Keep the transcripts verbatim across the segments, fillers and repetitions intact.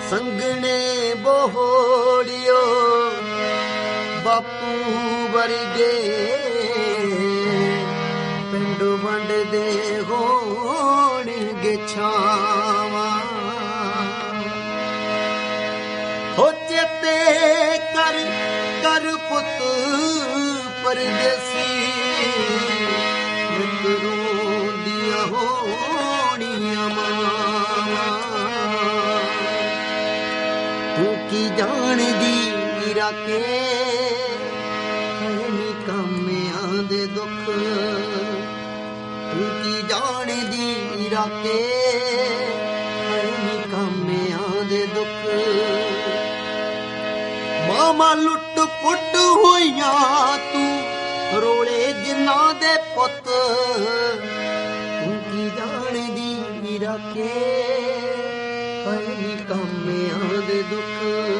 ਸੰਗਣੇ ਬੋਹੜਿਓ ਬਾਪੂ ਵਰਗੇ ਪਿੰਡ ਵੰਡਦੇ ਹੋਣਗੇ ਛਾਵਾਂ ਹੋ ਚੇਤੇ ਕਰ ਕਰ ਪੁੱਤ ਪਰਦੇਸੀ ਮਿੱਤਰੋਂ ਦੀਆਂ ਹੋਣੀਆਂ ਮਾਵਾਂ ਤੂੰ ਕੀ ਜਾਣਦੀ ਰਾਕੇ ਨੀ ਕਾਮਿਆਂ ਦੇ ਦੁੱਖ ਤੂੰ ਕੀ ਜਾਣਦੀ ਰਾਕੇ ਨੀ ਕਾਮਿਆਂ ਦੇ ਦੁੱਖ ਮਾਮਾ ਲੁੱਟ ਪੁੱਟ ਹੋਈਆਂ ਤੂੰ ਰੋਲੇ ਜਿਨ੍ਹਾਂ ਦੇ ਪੁੱਤ ਤੂੰ ਕੀ ਜਾਣਦੀ ਰਾਕੇ ਨੀ ਕਾਮਿਆਂ ਦੇ ਦੁੱਖ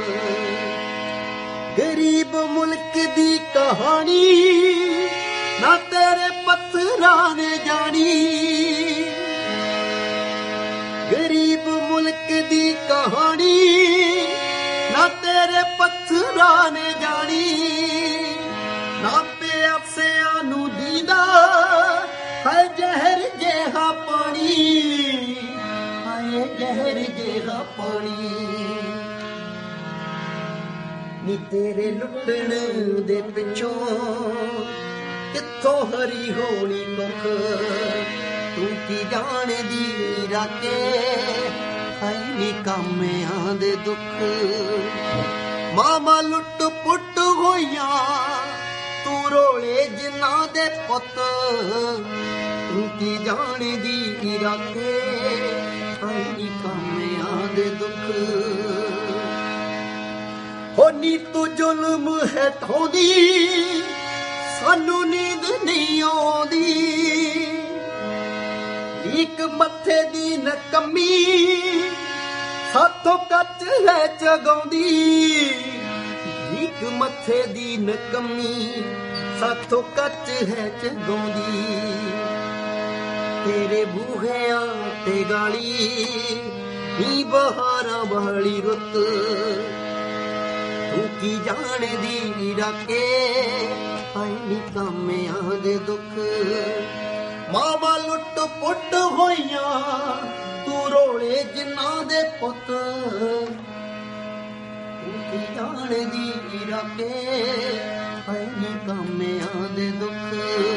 ਗਰੀਬ ਮੁਲਕ ਦੀ ਕਹਾਣੀ ਨਾ ਤੇਰੇ ਪੱਥਰਾਂ ਨੇ ਜਾਣੀ ਗਰੀਬ ਮੁਲਕ ਦੀ ਕਹਾਣੀ ਨਾ ਤੇਰੇ ਪੱਥਰਾਂ ਨੇ ਜਾਣੀ ਨਾ ਪਿਆਸਿਆਂ ਨੂੰ ਦੀਦਾ ਹੈ ਜ਼ਹਿਰ ਜਿਹਾ ਪਾਣੀ ਹਾਏ ਜ਼ਹਿਰ ਜਿਹਾ ਪਾਣੀ ਨੀ ਤੇਰੇ ਲੁੱਟਣ ਦੇ ਪਿੱਛੋਂ ਕਿੱਥੋਂ ਹਰੀ ਹੋਣੀ ਮੁਖ ਤੂੰ ਕੀ ਜਾਣਦੀ ਰਾਕੇ ਹਾਏ ਨੀ ਕਾਮਿਆਂ ਦੇ ਦੁੱਖ ਮਾਮਾ ਲੁੱਟ ਪੁੱਟ ਹੋਈਆਂ ਤੂੰ ਰੋਲੇ ਜਿਨ੍ਹਾਂ ਦੇ ਪੁੱਤ ਤੂੰ ਕੀ ਜਾਣਦੀ ਰਾਕੇ ਹਾਏ ਨੀ ਕਾਮਿਆਂ ਦੇ ਦੁੱਖ ਹੋ ਨੀ ਤੂੰ ਜ਼ੁਲਮ ਹੈ ਧੋਂਦੀ ਸਾਨੂੰ ਨੀਂਦ ਨਹੀਂ ਆਉਂਦੀ ਇੱਕ ਮੱਥੇ ਦੀ ਨਕਮੀ ਸਾਥੋਂ ਕੱਚ ਹੈ ਜਗਾਉਂਦੀ ਇੱਕ ਮੱਥੇ ਦੀ ਨਕਮੀ ਸਾਥੋਂ ਕੱਚ ਹੈ ਜਗਾਉਂਦੀ ਤੇਰੇ ਬੂਹਿਆਂ ਤੇ ਗਾਲੀ ਨੀ ਬਹਾਰਾਂ ਵਾਲੀ ਰੁੱਤ ਤੂੰ ਕੀ ਜਾਣਦੀ ਰਾਕੇ ਹਾਏ ਨੀ ਕਾਮਿਆਂ ਦੇ ਦੁੱਖ ਮਾਵਾਂ ਲੁੱਟ ਪੁੱਟ ਹੋਈਆਂ ਤੂੰ ਰੋਲੇ ਜਿਨ੍ਹਾਂ ਦੇ ਪੁੱਤ ਤੂੰ ਕੀ ਜਾਣਦੀ ਰਾਕੇ ਹਾਏ ਨੀ ਕਾਮਿਆਂ ਦੇ ਦੁੱਖ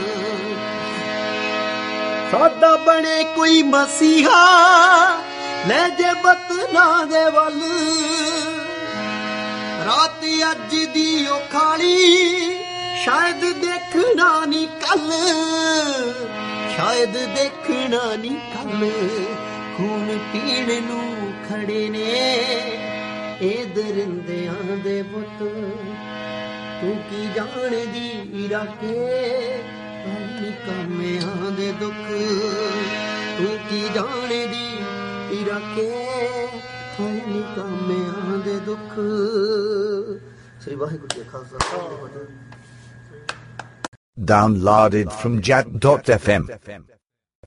ਸਾਡਾ ਬਣੇ ਕੋਈ ਮਸੀਹਾ ਲੈ ਜੇ ਵਤਨਾਂ ਦੇ ਵੱਲ ਰਾਤ ਅੱਜ ਦੀ ਉਹ ਖਾਲੀ ਸ਼ਾਇਦ ਦੇਖਣਾ ਨਹੀਂ ਕੱਲ ਸ਼ਾਇਦ ਦੇਖਣਾ ਨਹੀਂ ਕੱਲ ਖੂਨ ਪੀਣ ਨੂੰ ਖੜੇ ਨੇ ਇਹ ਦਰਿੰਦਿਆਂ ਦੇ ਪੁੱਤ ਤੂੰ ਕੀ ਜਾਣਦੀ ਰਾਕੇ ਨੀ ਕਾਮਿਆਂ ਦੇ ਦੁੱਖ ਤੂੰ ਕੀ ਜਾਣਦੀ ਰਾਕੇ ਨੀ ਕਾਮਿਆਂ ਦੇ ਦੁੱਖ ਸ੍ਰੀ ਵਾਹਿਗੁਰੂ ਜੀ ਕਾ Khalsa Downloaded from jat dot f m